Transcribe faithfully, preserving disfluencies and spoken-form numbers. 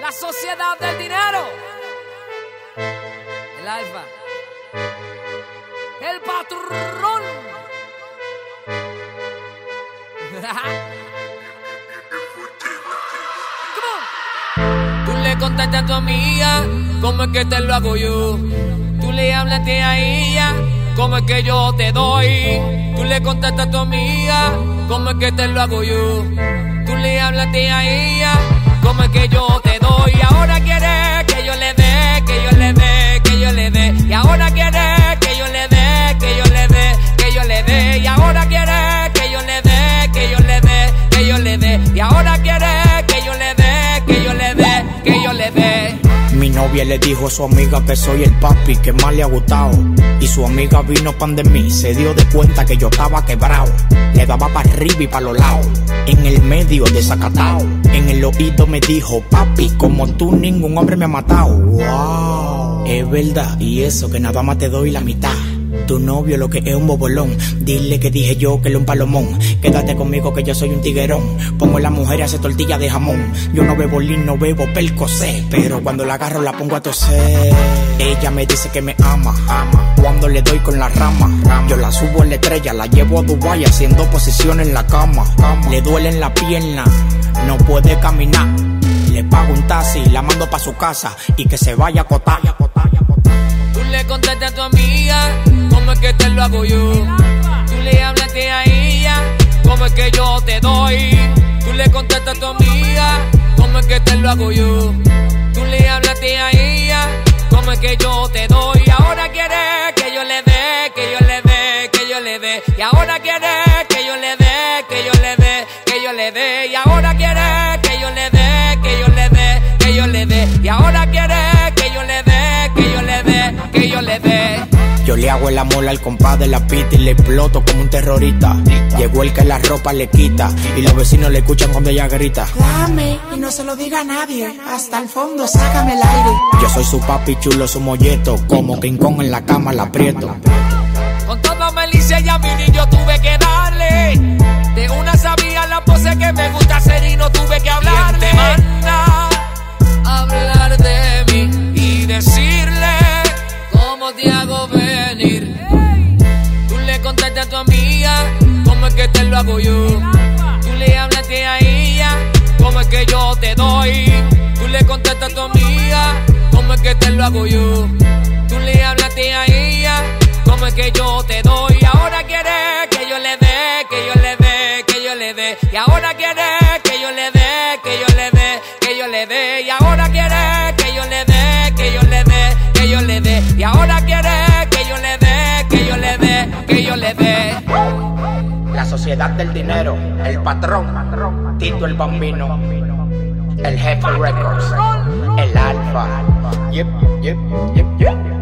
La sociedad del dinero. El alfa. El patrón. Tú le contaste a tu amiga cómo es que te lo hago yo. Tú le hablaste a ella cómo es que yo te doy. Tú le contaste a tu amiga cómo es que te lo hago yo. Tú le hablaste a ella cómo es que yo te doy. Y ahora quieres que yo le dé, que yo le dé, que yo le dé. Y ahora quieres que yo le dé, que yo le dé, que yo le dé. Y ahora quieres que yo le dé, que yo le dé, que yo le dé. Y ahora quieres que yo le dé, que yo le dé, que yo le dé. Mi novia le dijo a su amiga que soy el papi que más le ha gustado. Y su amiga vino pan de mí, se dio de cuenta que yo estaba quebrado. Le daba para arriba y para los lados, en el medio desacatado. En el oído me dijo, papi, como tú ningún hombre me ha matado. Wow, es verdad, y eso que nada más te doy la mitad. Tu novio lo que es un bobolón, dile que dije yo que él es un palomón. Quédate conmigo que yo soy un tiguerón, pongo a la mujer a hacer tortilla de jamón. Yo no bebo lin, no bebo percocé, pero cuando la agarro la pongo a toser. Ella me dice que me ama, ama. Cuando le doy con la rama, yo la subo en la estrella, la llevo a Dubái haciendo posiciones en la cama. Le duele en la pierna, no puede caminar. Le pago un taxi, la mando pa' su casa y que se vaya a acotar. Tú le contaste a tu amiga cómo es que te lo hago yo. Tú le hablaste a ella cómo es que yo te doy. Tú le contaste a tu amiga cómo es que te lo hago yo. Tú le hablaste a ella cómo es que yo te doy. Y ahora quieres que yo le dé, que yo le dé, que yo le dé. Y ahora quieres que yo le dé, que yo le dé, que yo le dé. Y ahora quieres que yo le dé, que yo le dé, que yo le dé. Y ahora quieres que yo le dé, que yo le dé, que yo le dé. Yo le hago el amor al compa de la pita y le exploto como un terrorista. Llegó el que la ropa le quita y los vecinos le escuchan cuando ella grita. Dame y no se lo diga a nadie, hasta el fondo sácame el aire. Yo soy su papi chulo, su molleto, como King Kong en la cama la aprieto. Con toda malicia y a mi niño tuve que darle. De una sabía la pose que me gusta hacer y no tuve que hablarle. ¿Quién te manda a hablar de mí y decirle cómo te hago venir? Tú le contaste a tu amiga cómo es que te lo hago yo. Tú le hablaste a ella cómo es que yo te doy. Tú le contaste a tu amiga cómo es que te lo hago yo. Tú le hablaste a ella cómo es que yo te doy. Y ahora quieres que yo le dé, que yo le dé, que yo le dé. Y ahora quieres que yo le dé, que yo le dé, que yo le dé. Y ahora quieres que yo le dé, que yo le dé, que yo le dé. Y ahora quieres que yo le dé, que yo le dé, que yo le dé. La sociedad del dinero, el patrón, Tito el Bambino, el Jefe Records, el Alfa. Yep, yep, yep, yep.